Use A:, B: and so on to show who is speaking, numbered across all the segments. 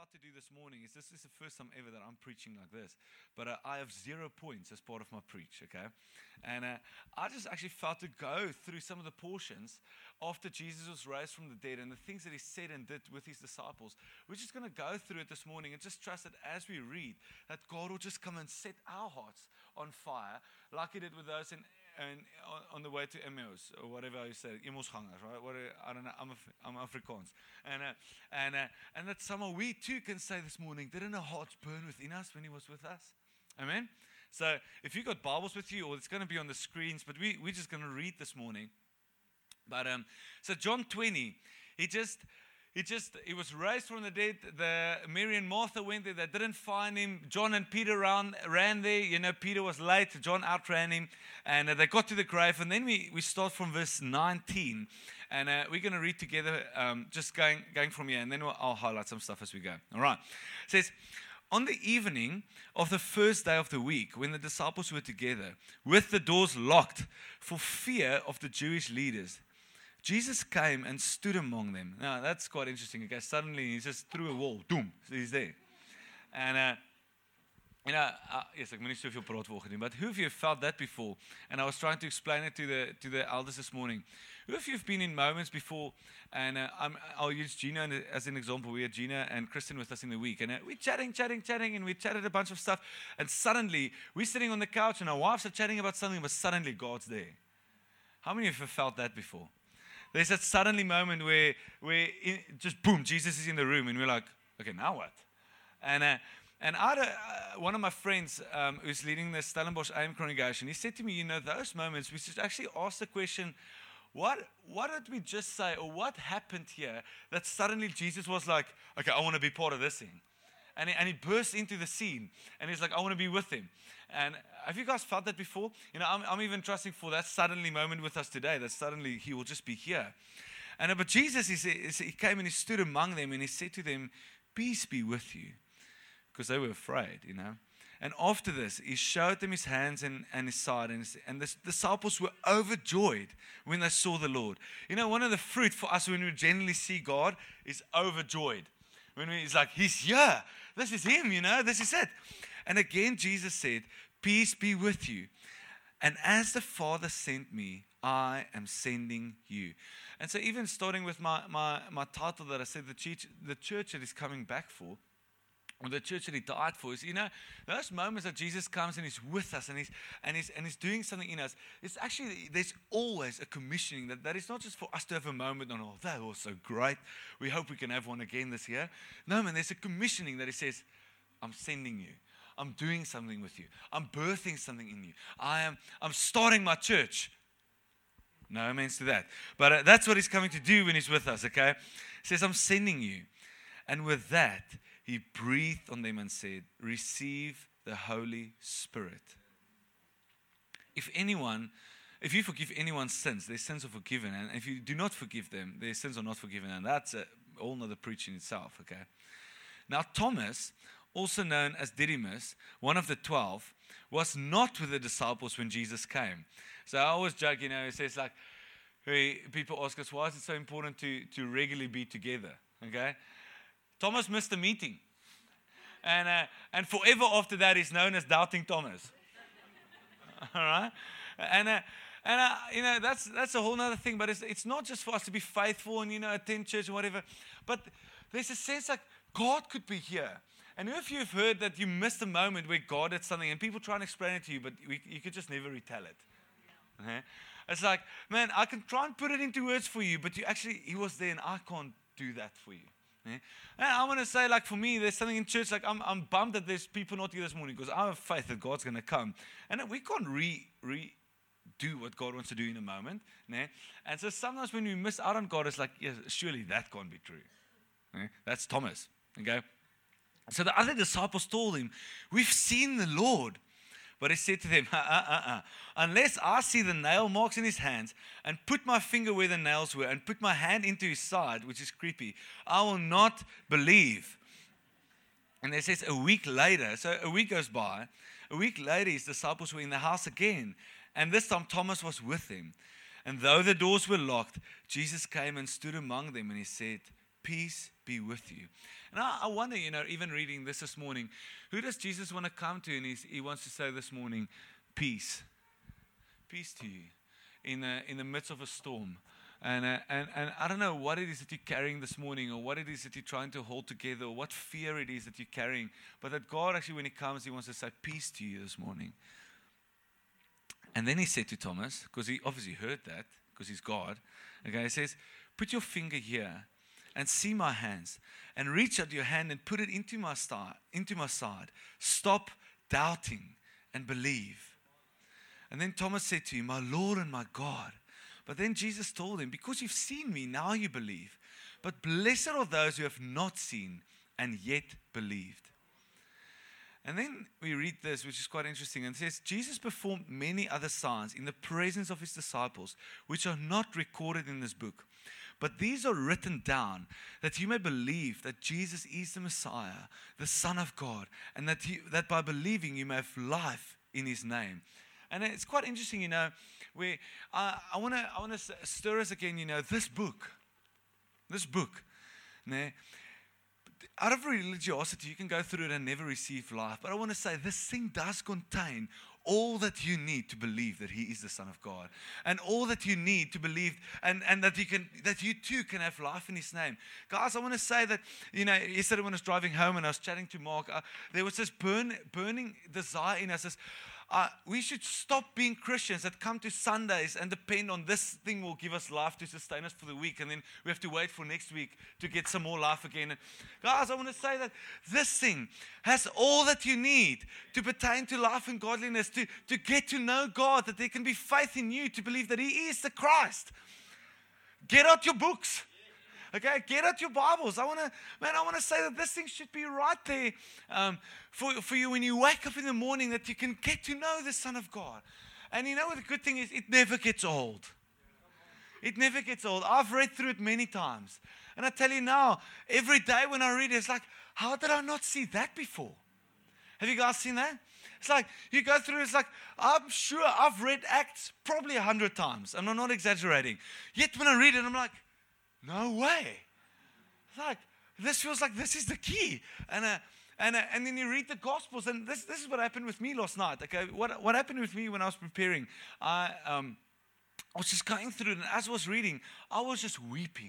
A: about to do this morning is this is the first time ever that I'm preaching like this. But I have 0 points as part of my preach, okay? And I just actually felt to go through some of the portions after Jesus was raised from the dead and the things that he said and did with his disciples. We're just going to go through it this morning and just trust that as we read, that God will just come and set our hearts on fire like he did with those on the way to Emmaus, or whatever you say, Emmausgangers, right? I don't know, I'm Afrikaans. And that somehow we too can say this morning, didn't our hearts burn within us when he was with us? Amen? So if you got Bibles with you, or it's going to be on the screens, but we're just going to read this morning. But so John 20, he was raised from the dead. Mary and Martha went there. They didn't find him. John and Peter ran there. You know, Peter was late. John outran him. And they got to the grave. And then we start from verse 19. And we're going to read together, just going from here. And then I'll highlight some stuff as we go. All right. It says, on the evening of the first day of the week, when the disciples were together, with the doors locked for fear of the Jewish leaders, Jesus came and stood among them. Now, that's quite interesting. Okay, suddenly he just threw a wall. Doom. So he's there. And, yes, ek moet nie soveel praat vanoggend, but who of you have felt that before? And I was trying to explain it to the elders this morning. Who of you have been in moments before, and I'll use Gina as an example. We had Gina and Kristen with us in the week, and we're chatting, and we chatted a bunch of stuff, and suddenly we're sitting on the couch, and our wives are chatting about something, but suddenly God's there. How many of you have felt that before? There's that suddenly moment where just boom, Jesus is in the room, and we're like, okay, now what? And one of my friends who's leading the Stellenbosch AIM congregation, he said to me, you know, those moments, we should actually ask the question, what did we just say, or what happened here that suddenly Jesus was like, okay, I want to be part of this thing. And he burst into the scene, and he's like, I want to be with him. And have you guys felt that before? You know, I'm even trusting for that suddenly moment with us today, that suddenly he will just be here. But Jesus, he came and he stood among them, and he said to them, peace be with you. Because they were afraid, you know. And after this, he showed them his hands and his side, and the disciples were overjoyed when they saw the Lord. You know, one of the fruit for us when we generally see God is overjoyed. When he's like, he's here. This is him, you know, this is it. And again, Jesus said, peace be with you. And as the Father sent me, I am sending you. And so even starting with my title that I said, the church that is coming back for, or the church that he died for, is, you know, those moments that Jesus comes and he's with us and he's doing something in us. It's actually, there's always a commissioning that is not just for us to have a moment on, oh, that was so great, we hope we can have one again this year. No, man, there's a commissioning that he says, I'm sending you. I'm doing something with you. I'm birthing something in you. I'm starting my church. No amens to that. But that's what he's coming to do when he's with us, okay? He says, I'm sending you. And with that, he breathed on them and said, receive the Holy Spirit. If you forgive anyone's sins, their sins are forgiven. And if you do not forgive them, their sins are not forgiven. And that's a whole nother preach in itself, okay? Now, Thomas, also known as Didymus, one of the 12, was not with the disciples when Jesus came. So I always joke, you know, it says like, people ask us, why is it so important to regularly be together, okay? Thomas missed a meeting. And forever after that, he's known as Doubting Thomas. All right? And you know, that's a whole other thing. But it's not just for us to be faithful and, you know, attend church and whatever. But there's a sense like God could be here. And if you've heard that you missed a moment where God did something and people try and explain it to you, but you could just never retell it. Okay? It's like, man, I can try and put it into words for you, but he was there and I can't do that for you. And I want to say, like, for me, there's something in church, like, I'm bummed that there's people not here this morning because I have faith that God's going to come. And we can't do what God wants to do in a moment. And so sometimes when we miss out on God, it's like, yes, surely that can't be true. That's Thomas. Okay? So the other disciples told him, we've seen the Lord. But he said to them, unless I see the nail marks in his hands and put my finger where the nails were and put my hand into his side, which is creepy, I will not believe. And it says a week later, so a week goes by, a week later his disciples were in the house again. And this time Thomas was with them. And though the doors were locked, Jesus came and stood among them and he said, peace be with you. And I wonder, even reading this morning, who does Jesus want to come to? And he wants to say this morning, peace. Peace to you in the midst of a storm. And I don't know what it is that you're carrying this morning, or what it is that you're trying to hold together, or what fear it is that you're carrying. But that God actually, when He comes, He wants to say peace to you this morning. And then He said to Thomas, because He obviously heard that, because He's God. Okay, He says, put your finger here and see my hands, and reach out your hand and put it into my side. Stop doubting and believe. And then Thomas said to him, my Lord and my God. But then Jesus told him, because you've seen me, now you believe. But blessed are those who have not seen and yet believed. And then we read this, which is quite interesting. And it says, Jesus performed many other signs in the presence of His disciples, which are not recorded in this book. But these are written down that you may believe that Jesus is the Messiah, the Son of God, and that by believing you may have life in His name. And it's quite interesting, where I want to stir us again, this book, out of religiosity, you can go through it and never receive life. But I want to say this thing does contain all that you need to believe that He is the Son of God, and all that you need to believe, and that you too can have life in His name. Guys, I want to say that, yesterday when I was driving home and I was chatting to Mark, there was this burning desire in us. We should stop being Christians that come to Sundays and depend on this thing will give us life to sustain us for the week, and then we have to wait for next week to get some more life again. And guys, I want to say that this thing has all that you need to pertain to life and godliness, to get to know God, that there can be faith in you, to believe that He is the Christ. Get out your books. Okay, get out your Bibles. I want to say that this thing should be right there for you when you wake up in the morning, that you can get to know the Son of God. And what the good thing is, it never gets old. It never gets old. I've read through it many times. And I tell you now, every day when I read it, it's like, how did I not see that before? Have you guys seen that? It's like, you go through, it's like, I'm sure I've read Acts probably 100 times. And I'm not exaggerating. Yet when I read it, I'm like, no way. It's like, this feels like this is the key. And then you read the Gospels, and this is what happened with me last night. Okay, what happened with me when I was preparing? I was just going through it, and as I was reading, I was just weeping.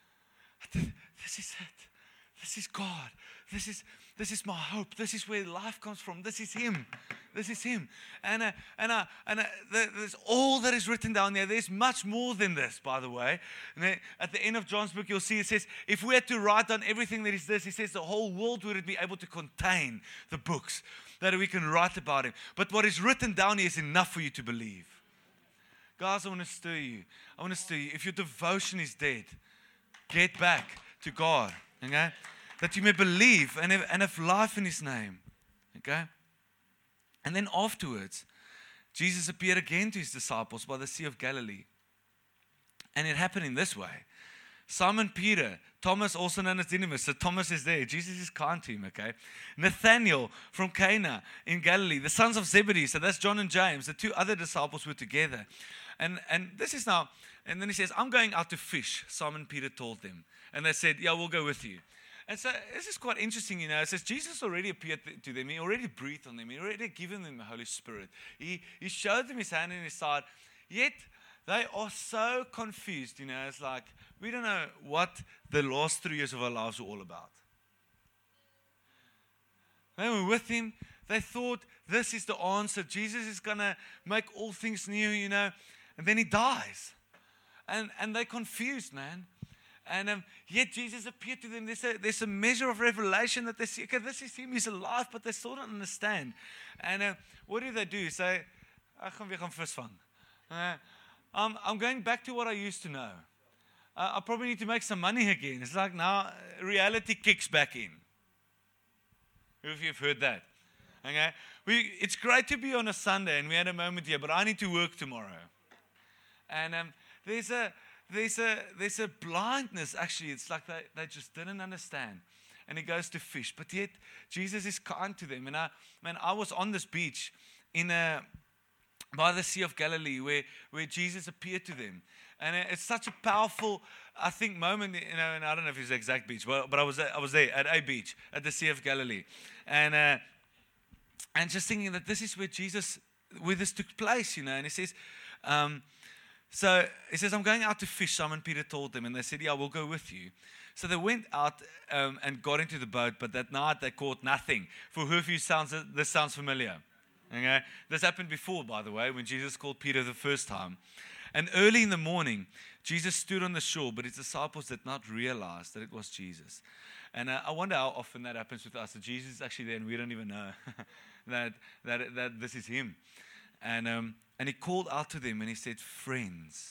A: This is it. This is God. This is my hope. This is where life comes from. This is Him. This is Him. And there's all that is written down there. There's much more than this, by the way. And at the end of John's book, you'll see it says, if we had to write down everything that is this, he says the whole world wouldn't be able to contain the books that we can write about Him. But what is written down here is enough for you to believe. Guys, I want to stir you. I want to stir you. If your devotion is dead, get back to God. Okay? That you may believe and have life in His name. Okay? And then afterwards, Jesus appeared again to His disciples by the Sea of Galilee. And it happened in this way. Simon Peter, Thomas, also known as Didymus. So Thomas is there. Jesus is kind to him, okay? Nathanael from Cana in Galilee. The sons of Zebedee. So that's John and James. The two other disciples were together. And this is now, and then he says, I'm going out to fish, Simon Peter told them. And they said, yeah, we'll go with you. And so this is quite interesting, It says Jesus already appeared to them. He already breathed on them. He already given them the Holy Spirit. He showed them His hand and His side. Yet they are so confused, It's like, we don't know what the last 3 years of our lives were all about. They were with Him. They thought this is the answer. Jesus is going to make all things new, And then He dies. And they're confused, man. And yet Jesus appeared to them. There's a measure of revelation that they see. Okay, this is Him. He's alive, but they still don't understand. And what do? Say, ek gaan weer gaan visvang. I'm going back to what I used to know. I probably need to make some money again. It's like now reality kicks back in. Who of you have heard that? Okay, it's great to be on a Sunday, and we had a moment here, but I need to work tomorrow. And there's a blindness, actually. It's like they just didn't understand. And He goes to fish. But yet, Jesus is kind to them. And I was on this beach by the Sea of Galilee where Jesus appeared to them. And it's such a powerful I think moment, and I don't know if it's the exact beach, but I was there at a beach at the Sea of Galilee, and just thinking that this is where this took place, and he says, so he says, I'm going out to fish. Simon Peter told them, and they said, yeah, we'll go with you. So they went out and got into the boat, but that night they caught nothing. For who of you this sounds familiar? Okay, this happened before, by the way, when Jesus called Peter the first time. And early in the morning, Jesus stood on the shore, but his disciples did not realize that it was Jesus. And I wonder how often that happens with us, that Jesus is actually there and we don't even know that this is him. And he called out to them and he said, friends,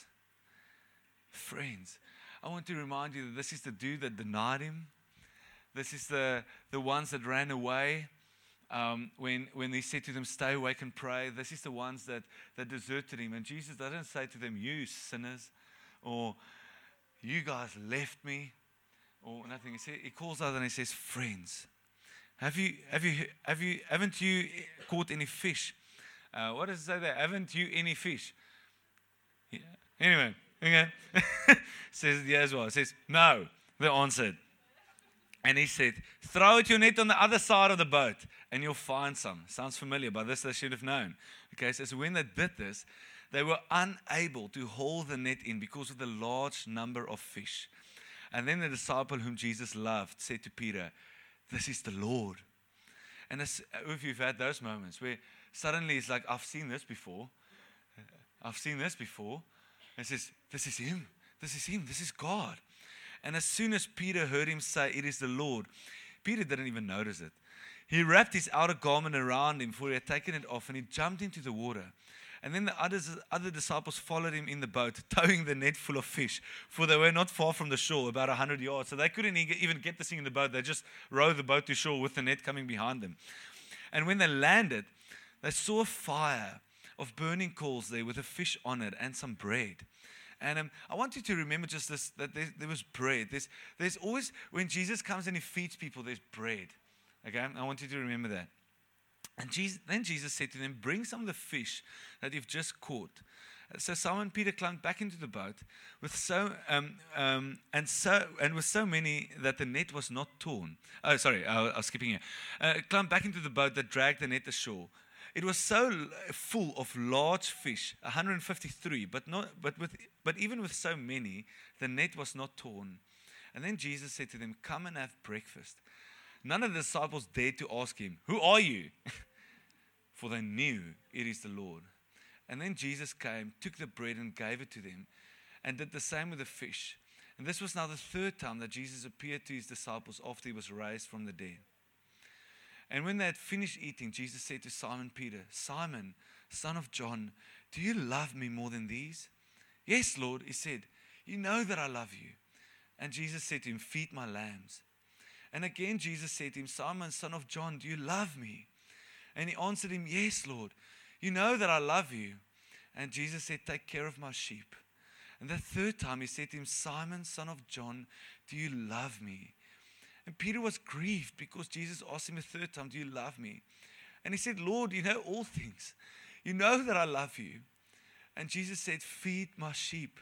A: I want to remind you that this is the dude that denied him. This is the ones that ran away when he said to them, stay awake and pray. This is the ones that deserted him. And Jesus doesn't say to them, you sinners, or you guys left me, or nothing. He calls out and he says, friends, haven't you caught any fish? What does it say there? Haven't you any fish? Yeah. Anyway, okay. Says yeah as well. It says, no, they answered. And he said, throw out your net on the other side of the boat and you'll find some. Sounds familiar, but this they should have known. Okay, so when they did this, they were unable to haul the net in because of the large number of fish. And then the disciple whom Jesus loved said to Peter, this is the Lord. And if you've had those moments where suddenly it's like, I've seen this before. And it says, this is him. This is God. And as soon as Peter heard him say, it is the Lord, Peter didn't even notice it. He wrapped his outer garment around him, for he had taken it off, and he jumped into the water. And then the other disciples followed him in the boat, towing the net full of fish, for they were not far from the shore, about 100 yards. So they couldn't even get this thing in the boat. They just rowed the boat to shore with the net coming behind them. And when they landed, they saw a fire of burning coals there with a fish on it and some bread. And I want you to remember just this, that there was bread. There's always, when Jesus comes and he feeds people, there's bread. Okay? I want you to remember that. And then Jesus said to them, bring some of the fish that you've just caught. So Simon Peter climbed back into the boat with so many that the net was not torn. Oh, sorry, I was skipping here. Climbed back into the boat that dragged the net ashore. It was so full of large fish, 153, but even with so many, the net was not torn. And then Jesus said to them, come and have breakfast. None of the disciples dared to ask him, who are you? For they knew it is the Lord. And then Jesus came, took the bread and gave it to them, and did the same with the fish. And this was now the third time that Jesus appeared to his disciples after he was raised from the dead. And when they had finished eating, Jesus said to Simon Peter, Simon, son of John, do you love me more than these? Yes, Lord, he said, you know that I love you. And Jesus said to him, feed my lambs. And again Jesus said to him, Simon, son of John, do you love me? And he answered him, yes, Lord, you know that I love you. And Jesus said, take care of my sheep. And the third time he said to him, Simon, son of John, do you love me? And Peter was grieved because Jesus asked him a third time, do you love me? And he said, Lord, you know all things. You know that I love you. And Jesus said, feed my sheep.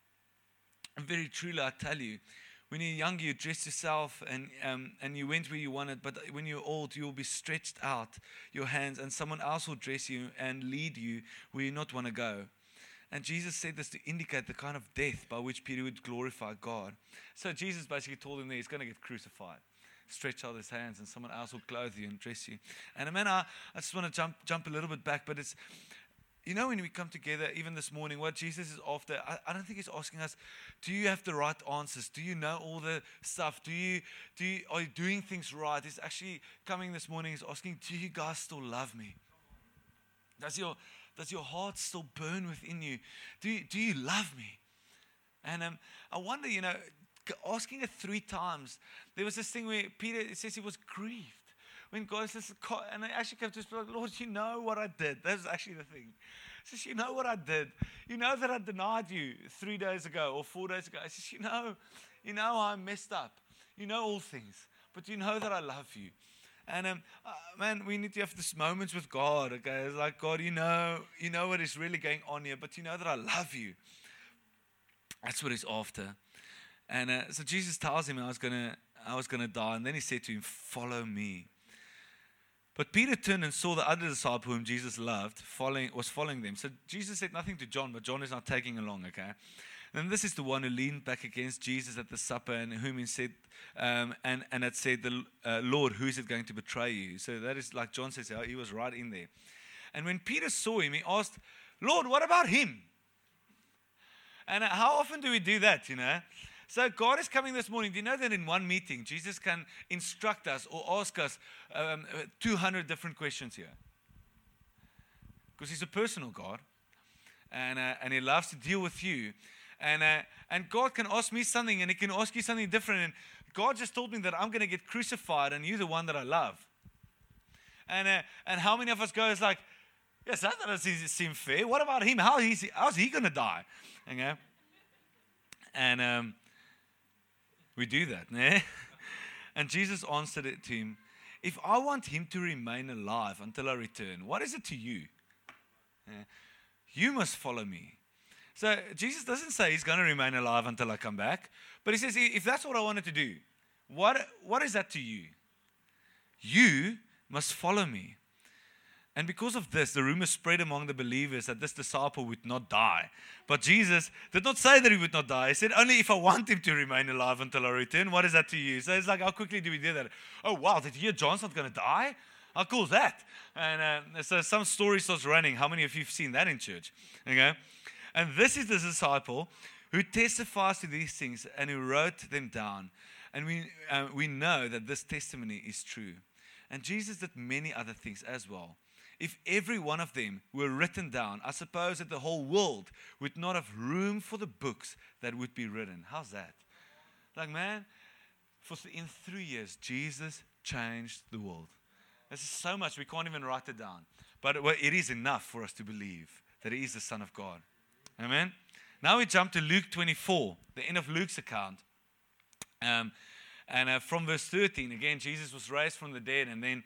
A: And very truly, I tell you, when you're young, you dress yourself and you went where you wanted. But when you're old, you will be stretched out your hands and someone else will dress you and lead you where you not want to go. And Jesus said this to indicate the kind of death by which Peter would glorify God. So Jesus basically told him that he's going to get crucified. Stretch out his hands and someone else will clothe you and dress you. And man, I just want to jump a little bit back, but it's, you know, when we come together, even this morning, what Jesus is after, I don't think he's asking us, do you have the right answers? Do you know all the stuff? Are you doing things right? He's actually coming this morning, he's asking, do you guys still love me? Does your heart still burn within you? Do you love me? And I wonder, asking it 3 times, there was this thing where Peter, it says he was grieved. When God says, and I actually kept just like, Lord, you know what I did. That's actually the thing. He says, you know what I did. You know that I denied you 3 days ago or 4 days ago. He says, you know I messed up. You know all things, but you know that I love you. And man, we need to have this moments with God. Okay, it's like, God, you know what is really going on here, but you know that I love you. That's what he's after. And so Jesus tells him I was gonna die, and then he said to him, "Follow me." But Peter turned and saw the other disciple whom Jesus loved was following them. So Jesus said nothing to John, but John is not tagging along. Okay. And this is the one who leaned back against Jesus at the supper, and whom he said, and had said, "Lord, who is it going to betray you?" So that is like John says, he was right in there. And when Peter saw him, he asked, "Lord, what about him?" And how often do we do that, So God is coming this morning. Do you know that in one meeting, Jesus can instruct us or ask us 200 different questions here? Because he's a personal God. And he loves to deal with you. And God can ask me something, and he can ask you something different. And God just told me that I'm going to get crucified, and you're the one that I love. And how many of us go, it's like, yes, that doesn't seem fair. What about him? How's he going to die? Okay? And we do that. Ne? And Jesus answered it to him, "If I want him to remain alive until I return, what is it to you? You must follow me." So Jesus doesn't say he's going to remain alive until I come back. But he says, if that's what I wanted to do, what is that to you? You must follow me. And because of this, the rumor spread among the believers that this disciple would not die. But Jesus did not say that he would not die. He said, only if I want him to remain alive until I return, what is that to you? So it's like, how quickly do we do that? Oh, wow, did you hear John's not going to die? How cool is that? And so some story starts running. How many of you have seen that in church? Okay? And this is the disciple who testifies to these things and who wrote them down. And we know that this testimony is true. And Jesus did many other things as well. If every one of them were written down, I suppose that the whole world would not have room for the books that would be written. How's that? Like, man, in 3 years, Jesus changed the world. This is so much, we can't even write it down. But it is enough for us to believe that he is the Son of God. Amen? Now we jump to Luke 24, the end of Luke's account. And from verse 13, again, Jesus was raised from the dead. And then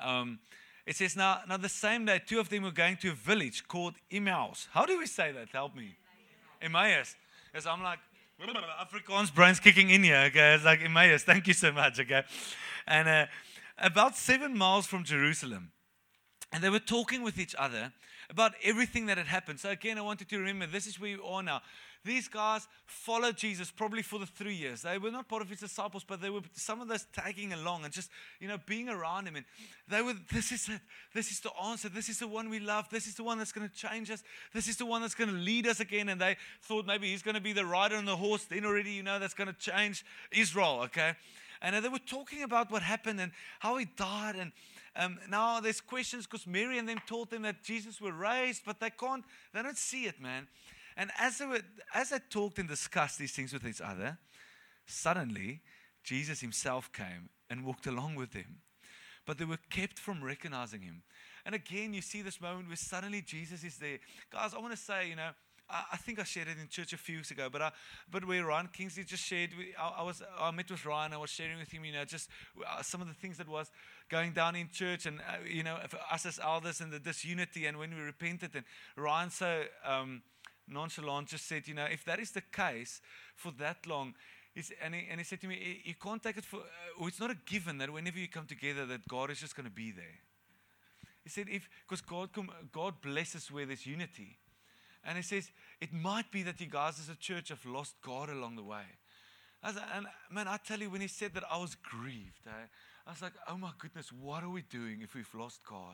A: it says, now the same day, two of them were going to a village called Emmaus. How do we say that? Help me. Emmaus. Because I'm like, Afrikaans brains kicking in here. Okay, it's like Emmaus. Thank you so much. Okay. And about 7 miles from Jerusalem. And they were talking with each other about everything that had happened. So again, I want you to remember, this is where you are now. These guys followed Jesus probably for the 3 years. They were not part of his disciples, but they were some of those tagging along and just, being around him. And they were, this is it. This is the answer. This is the one we love. This is the one that's going to change us. This is the one that's going to lead us again. And they thought maybe he's going to be the rider on the horse. Then already, that's going to change Israel, okay? And they were talking about what happened and how he died. And now there's questions because Mary and them told them that Jesus were raised, but they don't see it, man. And as they talked and discussed these things with each other, suddenly Jesus himself came and walked along with them. But they were kept from recognizing him. And again, you see this moment where suddenly Jesus is there. Guys, I want to say, I think I shared it in church a few weeks ago, but where Ryan Kingsley just shared, I met with Ryan, I was sharing with him, just some of the things that was going down in church, and for us as elders and the disunity, and when we repented, and Ryan so nonchalant just said, if that is the case for that long, and he said to me, you can't take it for, it's not a given that whenever you come together that God is just going to be there. He said, because God blesses where there's unity. And he says, it might be that you guys as a church have lost God along the way. And man, I tell you, when he said that, I was grieved. I was like, oh my goodness, what are we doing if we've lost God?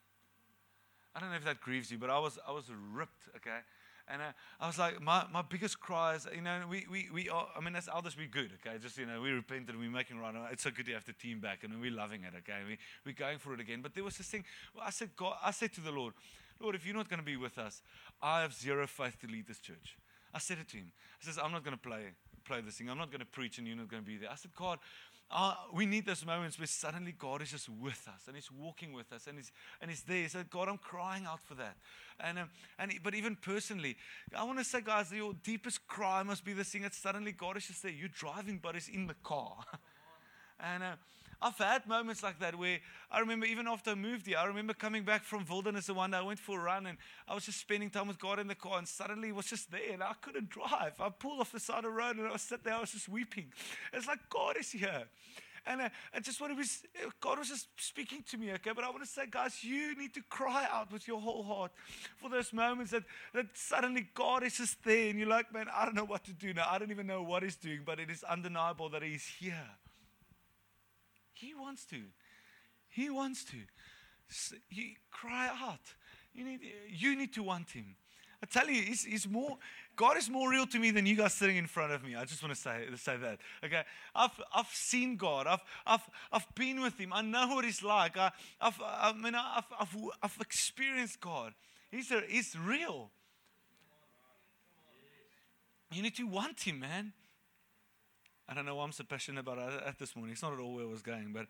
A: I don't know if that grieves you, but I was ripped, okay? And I was like, my biggest cry is, we are, as elders, we're good, okay? Just, we repented and we're making right. It's so good to have the team back and we're loving it, okay? We're going for it again. But there was this thing, I said to the Lord, if you're not going to be with us, I have zero faith to lead this church. I said it to him. I says, I'm not going to play this thing. I'm not going to preach and you're not going to be there. I said, God, we need those moments where suddenly God is just with us and he's walking with us and he's there. He said, God, I'm crying out for that. But even personally, I want to say, guys, your deepest cry must be this thing that suddenly God is just there. You're driving, but he's in the car. I've had moments like that where I remember even after I moved here, I remember coming back from Wilderness the one day. I went for a run and I was just spending time with God in the car, and suddenly it was just there and I couldn't drive. I pulled off the side of the road and I was sitting there, I was just weeping. It's like God is here. And just what God was just speaking to me, okay? But I want to say, guys, you need to cry out with your whole heart for those moments that suddenly God is just there and you're like, man, I don't know what to do now. I don't even know what He's doing, but it is undeniable that He's here. He wants to. He wants to. You cry out. You need to want Him. I tell you, God is more real to me than you guys sitting in front of me. I just want to say that. Okay, I've seen God. I've been with Him. I know what He's like. I've experienced God. He's real. You need to want Him, man. I don't know why I'm so passionate about it this morning. It's not at all where I was going, but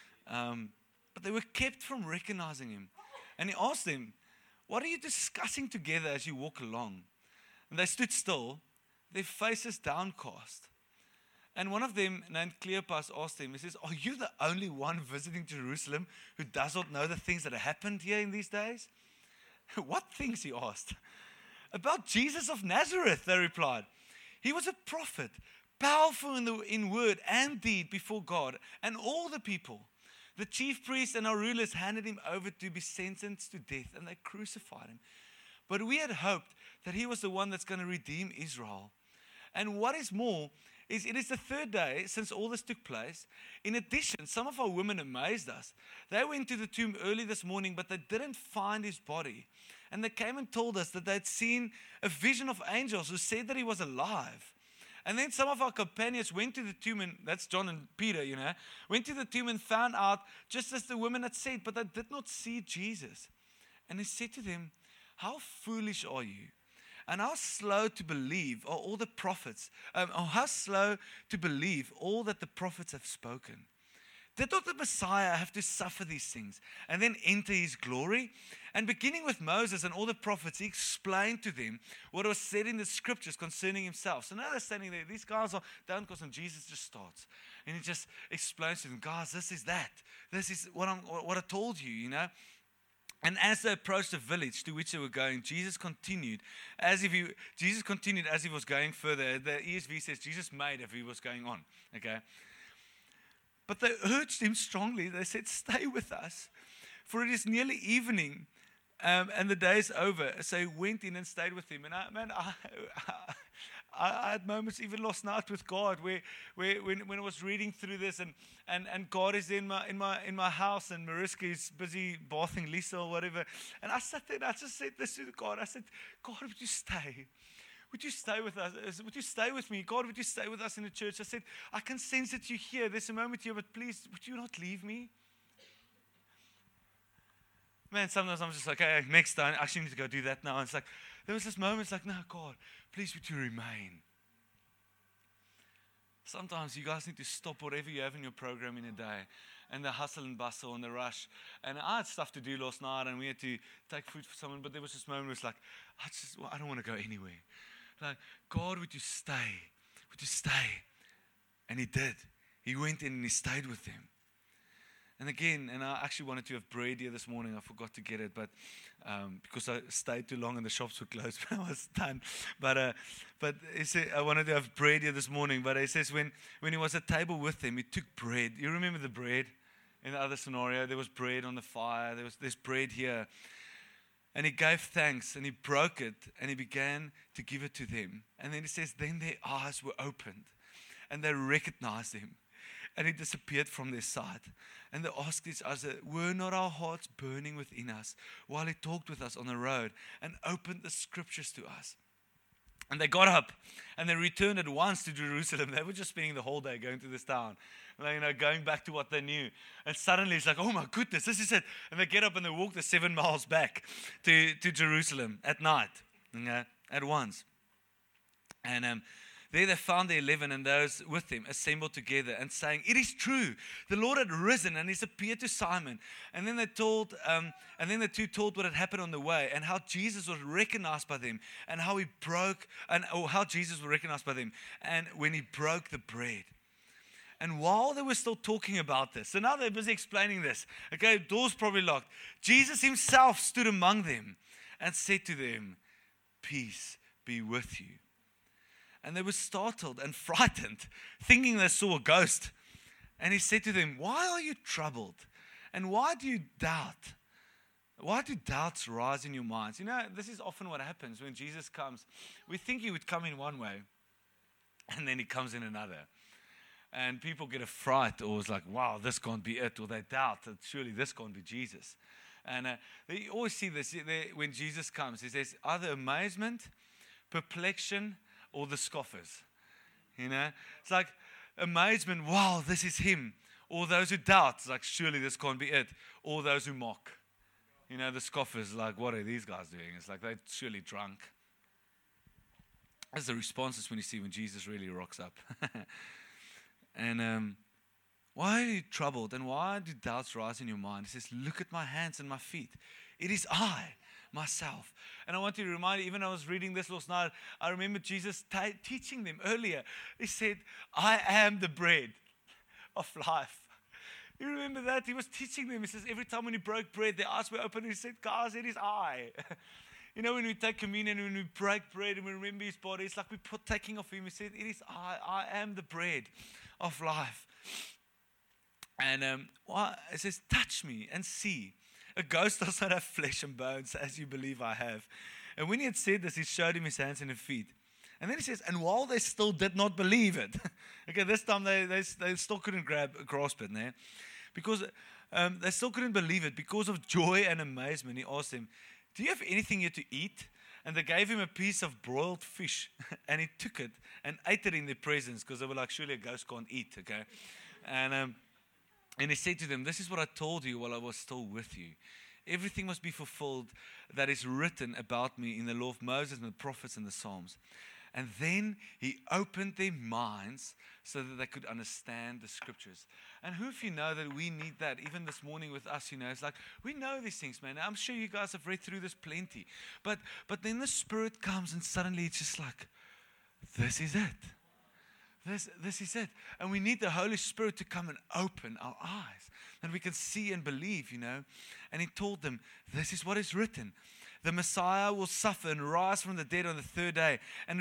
A: they were kept from recognizing Him. And He asked them, "What are you discussing together as you walk along?" And they stood still, their faces downcast. And one of them, named Cleopas, asked him, he says, "Are you the only one visiting Jerusalem who does not know the things that have happened here in these days?" "What things?" he asked. "About Jesus of Nazareth," they replied. "He was a prophet, powerful in word and deed before God and all the people. The chief priests and our rulers handed Him over to be sentenced to death, and they crucified Him. But we had hoped that He was the one that's going to redeem Israel. And what is more, is it is the third day since all this took place. In addition, some of our women amazed us. They went to the tomb early this morning, but they didn't find His body. And they came and told us that they had seen a vision of angels who said that He was alive. And then some of our companions went to the tomb, and that's John and Peter, went to the tomb and found out just as the women had said, but they did not see Jesus. And He said to them, 'How foolish are you? And how slow to believe are all the prophets, or how slow to believe all that the prophets have spoken? Did not the Messiah have to suffer these things and then enter His glory?' And beginning with Moses and all the prophets, He explained to them what was said in the scriptures concerning Himself." So now they're standing there. These guys are downcast, and Jesus just starts. And He just explains to them, "Guys, this is that. This is what I told you, And as they approached the village to which they were going, Jesus continued as if he was going further. The ESV says Jesus made as if He was going on. Okay. But they urged Him strongly. They said, "Stay with us, for it is nearly evening, and the day is over." So He went in and stayed with Him. And I had moments even last night with God where when I was reading through this and God is in my house and Mariska is busy bathing Lisa or whatever. And I sat there and I just said this to God. I said, "God, would you stay? Would you stay with us? Would you stay with me? God, would you stay with us in the church?" I said, "I can sense that you're here. There's a moment here, but please, would you not leave me?" Man, sometimes I'm just like, "Okay, next time, I actually need to go do that now." And it's like, there was this moment, it's like, "No, God, please would you remain?" Sometimes you guys need to stop whatever you have in your program in a day and the hustle and bustle and the rush. And I had stuff to do last night and we had to take food for someone, but there was this moment where it's like, I don't want to go anywhere. Like, "God, would you stay? Would you stay?" And He did. He went in and He stayed with them. And again, and I actually wanted to have bread here this morning. I forgot to get it, but because I stayed too long and the shops were closed when I was done. But he said, I wanted to have bread here this morning. But He says when He was at table with them, He took bread. You remember the bread? In the other scenario, there was bread on the fire. There's bread here. And He gave thanks and He broke it and He began to give it to them. And then He says, then their eyes were opened and they recognized Him. And He disappeared from their sight. And they asked each other, "Were not our hearts burning within us while He talked with us on the road and opened the scriptures to us?" And they got up and they returned at once to Jerusalem. They were just spending the whole day going to this town, going back to what they knew. And suddenly it's like, "Oh my goodness, this is it." And they get up and they walk the 7 miles back to Jerusalem at night, at once. And there they found the 11 and those with them assembled together and saying, "It is true, the Lord had risen and He's appeared to Simon." And then the two told what had happened on the way and how Jesus was recognized by them and how how Jesus was recognized by them and when He broke the bread. And while they were still talking about this, so now they're busy explaining this. Okay, doors probably locked. Jesus himself stood among them and said to them, "Peace be with you." And they were startled and frightened, thinking they saw a ghost. And he said to them, "Why are you troubled? And why do you doubt? Why do doubts rise in your minds?" You know, this is often what happens when Jesus comes. We think he would come in one way, and then he comes in another. And people get a fright, or it's like, wow, this can't be it. Or they doubt that surely this can't be Jesus. And you always see this when Jesus comes. He says either amazement, perplexion, or the scoffers. You know, it's like amazement, wow, this is him. Or those who doubt, it's like, surely this can't be it. Or those who mock. You know, the scoffers, like, what are these guys doing? It's like, they're surely drunk. That's the responses when Jesus really rocks up. And why are you troubled? And why do doubts rise in your mind? He says, look at my hands and my feet. It is I, myself. And I want to remind you, even I was reading this last night, I remember Jesus teaching them earlier. He said, I am the bread of life. You remember that? He was teaching them. He says, every time when he broke bread, their eyes were open. And he said, guys, it is I. You know, when we take communion, when we break bread and we remember his body, it's like we're partaking of him. He said, it is I. I am the bread of life. And it says, touch me and see. A ghost does not have flesh and bones, as you believe I have. And when he had said this, he showed him his hands and his feet. And then he says, and while they still did not believe it, okay, this time they still couldn't grasp it, né? Because they still couldn't believe it. Because of joy and amazement, he asked them, do you have anything here to eat? And they gave him a piece of broiled fish, and he took it and ate it in their presence, because they were like, surely a ghost can't eat, okay? And he said to them, this is what I told you while I was still with you. Everything must be fulfilled that is written about me in the law of Moses and the prophets and the Psalms. And then he opened their minds so that they could understand the scriptures. And who of you know that we need that? Even this morning with us, you know, it's like, we know these things, man. I'm sure you guys have read through this plenty. But then the Spirit comes and suddenly it's just like, this is it. This is it. And we need the Holy Spirit to come and open our eyes. And we can see and believe, you know. And he told them, this is what is written. The Messiah will suffer and rise from the dead on the third day, and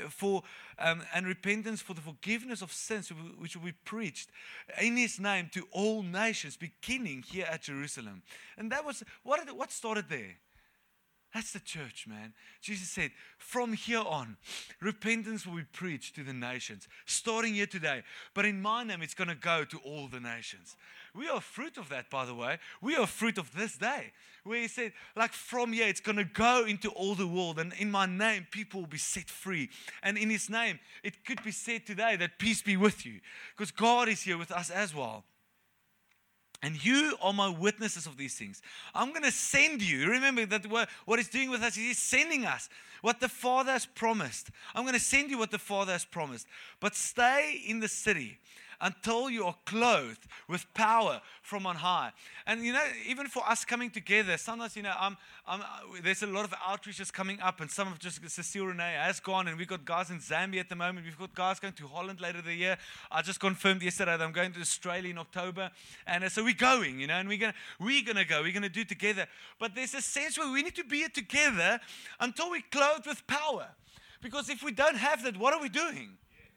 A: repentance for the forgiveness of sins, which will be preached in his name to all nations, beginning here at Jerusalem. And that was, what started there? That's the church, man. Jesus said, from here on, repentance will be preached to the nations, starting here today. But in my name, it's going to go to all the nations. We are fruit of that, by the way. We are fruit of this day. Where he said, like from here, it's going to go into all the world. And in my name, people will be set free. And in his name, it could be said today that peace be with you. Because God is here with us as well. And you are my witnesses of these things. I'm going to send you. Remember that what he's doing with us is he's sending us what the Father has promised. I'm going to send you what the Father has promised. But stay in the city until you are clothed with power from on high. And you know, even for us coming together, sometimes, you know, there's a lot of outreaches coming up, and some of just Cecile Renee has gone, and we've got guys in Zambia at the moment. We've got guys going to Holland later the year. I just confirmed yesterday that I'm going to Australia in October, and so we're going, you know, and we're gonna go. We're gonna do it together. But there's a sense where we need to be here together until we're clothed with power. Because if we don't have that, what are we doing?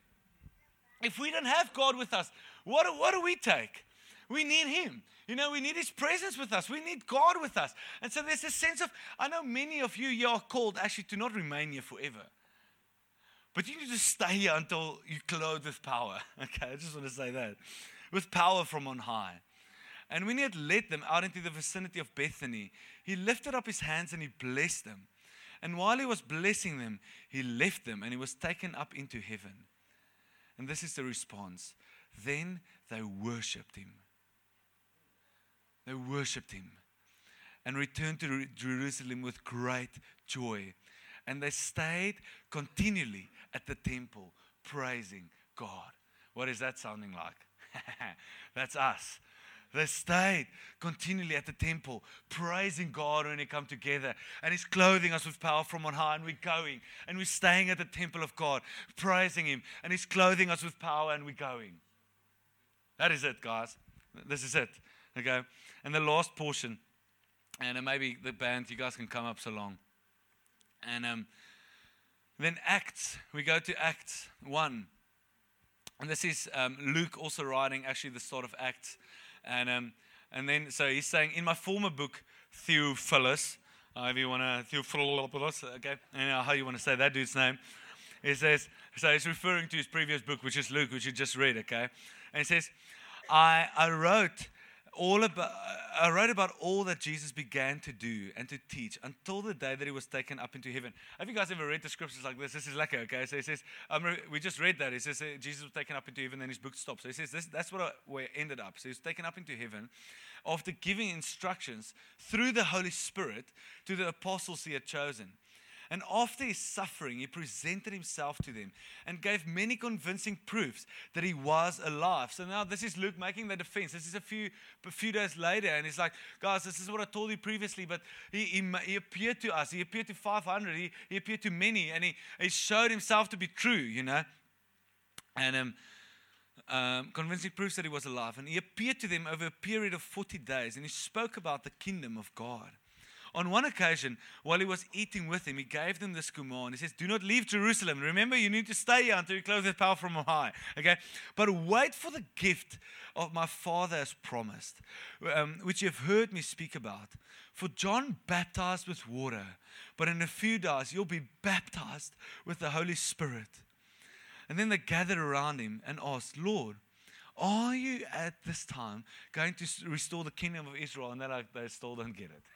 A: If we don't have God with us, what do we take? We need him. You know, we need his presence with us. We need God with us. And so there's a sense of, I know many of you are called actually to not remain here forever. But you need to stay here until you're clothed with power. Okay, I just want to say that. With power from on high. And when he had led them out into the vicinity of Bethany, he lifted up his hands and he blessed them. And while he was blessing them, he left them and he was taken up into heaven. And this is the response. Then they worshipped him. They worshipped him and returned to Jerusalem with great joy. And they stayed continually at the temple, praising God. What is that sounding like? That's us. They stayed continually at the temple, praising God when they come together. And he's clothing us with power from on high. And we're going. And we're staying at the temple of God, praising him. And he's clothing us with power and we're going. That is it, guys. This is it. Okay. And the last portion, and maybe the band, you guys can come up so long. And then Acts, we go to Acts 1. And this is Luke also writing actually the start of Acts. And then, so he's saying, in my former book, Theophilus, however you want to, Theophilus, okay, and how you want to say that dude's name. He says, so he's referring to his previous book, which is Luke, which you just read, okay. And he says, I wrote about all that Jesus began to do and to teach until the day that he was taken up into heaven. Have you guys ever read the scriptures like this? This is lekker, okay? So he says, we just read that. He says Jesus was taken up into heaven, then his book stopped. So he says that's where it ended up. So he was taken up into heaven after giving instructions through the Holy Spirit to the apostles he had chosen. And after his suffering, he presented himself to them and gave many convincing proofs that he was alive. So now this is Luke making the defense. This is a few days later, and he's like, guys, this is what I told you previously, but he appeared to us. He appeared to 500. He appeared to many, and he showed himself to be true, you know. And convincing proofs that he was alive. And he appeared to them over a period of 40 days, and he spoke about the kingdom of God. On one occasion, while he was eating with them, he gave them this command. He says, do not leave Jerusalem. Remember, you need to stay here until you clothe with power from on high. Okay? But wait for the gift of my Father as promised, which you have heard me speak about. For John baptized with water, but in a few days you'll be baptized with the Holy Spirit. And then they gathered around him and asked, Lord, are you at this time going to restore the kingdom of Israel? And they still don't get it.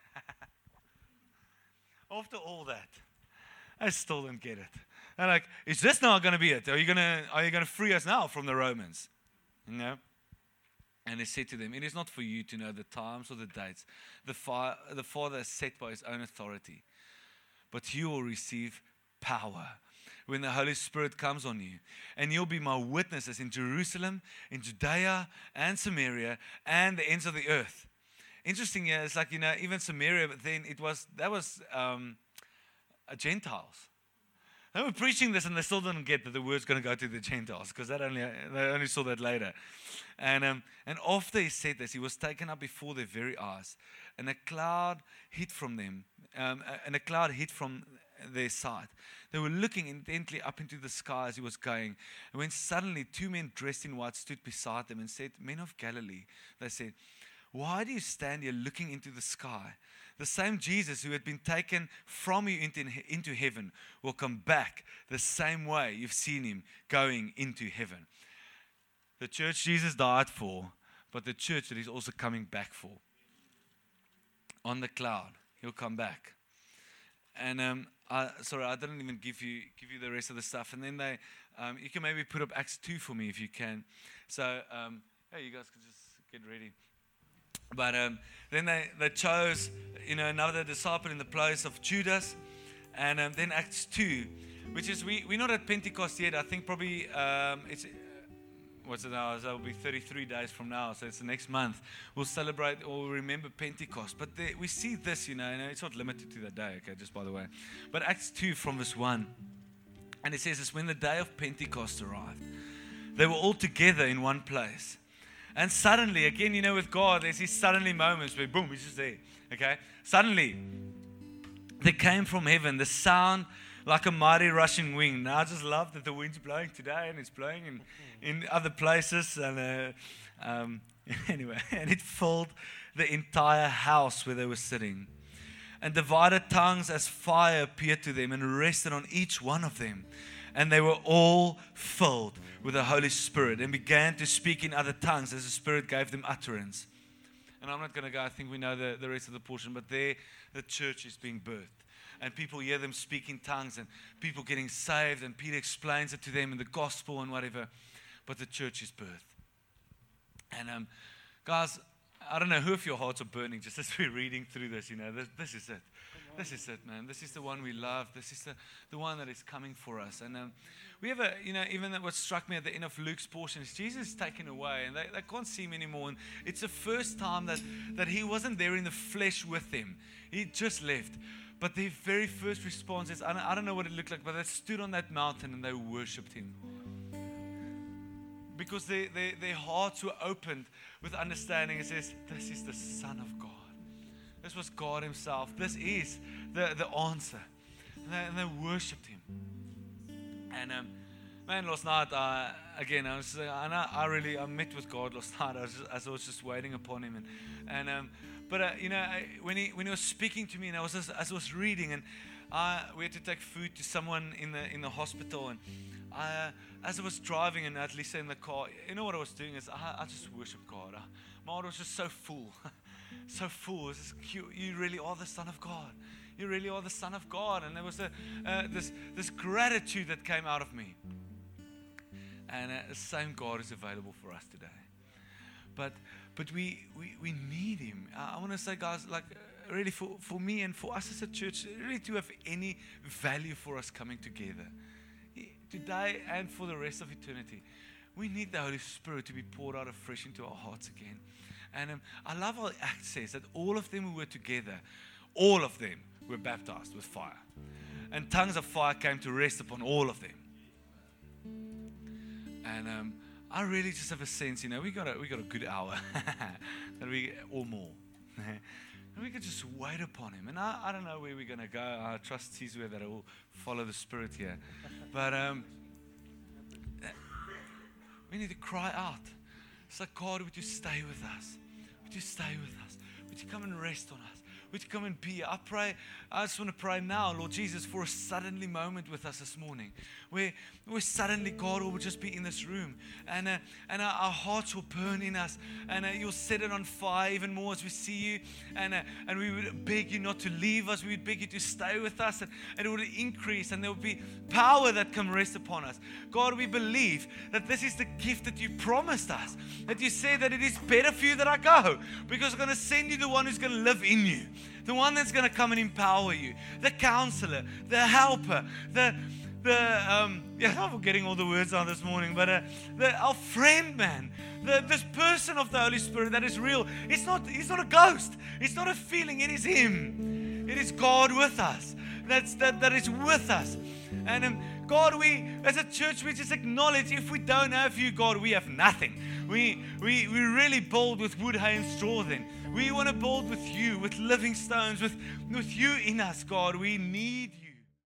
A: After all that, I still don't get it. They're like, is this now going to be it? Are you going to free us now from the Romans? You know? And he said to them, it is not for you to know the times or the dates the Father has set by his own authority. But you will receive power when the Holy Spirit comes on you. And you'll be my witnesses in Jerusalem, in Judea and Samaria, and the ends of the earth. Interesting, yeah, it's like, you know, even Samaria, but then that was Gentiles. They were preaching this and they still didn't get that the word's going to go to the Gentiles, because they only saw that later. And after he said this, he was taken up before their very eyes, and a cloud hid from them, their sight. They were looking intently up into the sky as he was going, and when suddenly 2 men dressed in white stood beside them and said, Men of Galilee, they said, why do you stand here looking into the sky? The same Jesus who had been taken from you into heaven will come back the same way you've seen him going into heaven. The church Jesus died for, but the church that he's also coming back for. On the cloud, he'll come back. And I didn't even give you the rest of the stuff. And then you can maybe put up Acts 2 for me if you can. So, hey, you guys can just get ready. But then they chose, another disciple in the place of Judas. And then Acts 2, which is, we're not at Pentecost yet. I think probably what's it now? It'll be 33 days from now. So it's the next month. We'll celebrate or remember Pentecost. But we see this, it's not limited to that day, okay, just by the way. But Acts 2 from verse 1. And it says this, when the day of Pentecost arrived, they were all together in one place. And suddenly, again, with God, there's these suddenly moments where, boom, he's just there, okay? Suddenly, there came from heaven the sound like a mighty rushing wind. Now, I just love that the wind's blowing today, and it's blowing in other places. And anyway, and it filled the entire house where they were sitting. And divided tongues as fire appeared to them and rested on each one of them. And they were all filled with the Holy Spirit and began to speak in other tongues as the Spirit gave them utterance. And I'm not going to go, I think we know the rest of the portion, but there the church is being birthed. And people hear them speak in tongues and people getting saved, and Peter explains it to them in the gospel and whatever. But the church is birthed. And guys, I don't know who of your hearts are burning just as we're reading through this, this is it. This is it, man. This is the one we love. This is the one that is coming for us. And we have even what struck me at the end of Luke's portion is Jesus is taken away and they can't see him anymore. And it's the first time that he wasn't there in the flesh with them. He just left. But their very first response is, I don't know what it looked like, but they stood on that mountain and they worshipped him. because their hearts were opened with understanding. It says, this is the Son of God. This was God himself. This is the answer. And they worshipped him. And man, last night, again, I met with God last night. I was just waiting upon him. But when he was speaking to me, and as I was reading, and we had to take food to someone in the hospital, and as I was driving, and at least in the car, you know what I was doing is I just worshiped God. My heart was just so full, so full. It's just, you really are the Son of God. You really are the Son of God. And there was this gratitude that came out of me. And the same God is available for us today. But we need him. I want to say, guys, like really for me and for us as a church, really to have any value for us coming together today and for the rest of eternity, we need the Holy Spirit to be poured out afresh into our hearts again. And I love how Acts says that all of them who were together, all of them were baptized with fire. And tongues of fire came to rest upon all of them. And I really just have a sense, we got a good hour, that or more. And we could just wait upon him. And I don't know where we're going to go. I trust he's where that I will follow the Spirit here. But we need to cry out. It's like, God, would you stay with us? Would you stay with us? Would you come and rest on us? Would you come and be here? I just want to pray now, Lord Jesus, for a suddenly moment with us this morning, where suddenly God will just be in this room, and our hearts will burn in us, and you'll set it on fire even more as we see you, and we would beg you not to leave us. We would beg you to stay with us, and it would increase, and there will be power that can rest upon us. God, we believe that this is the gift that you promised us, that you said that it is better for you that I go, because I'm going to send you the one who's going to live in you. The one that's going to come and empower you, the counselor, the helper, I'm forgetting all the words out this morning, but our friend, man, this person of the Holy Spirit that is real. He's not a ghost. It's not a feeling. It is Him. It is God with us. That is with us. And God, we as a church, we just acknowledge if we don't have you, God, we have nothing. We really build with wood, hay, and straw then. We want to build with you, with living stones, with you in us, God. We need you.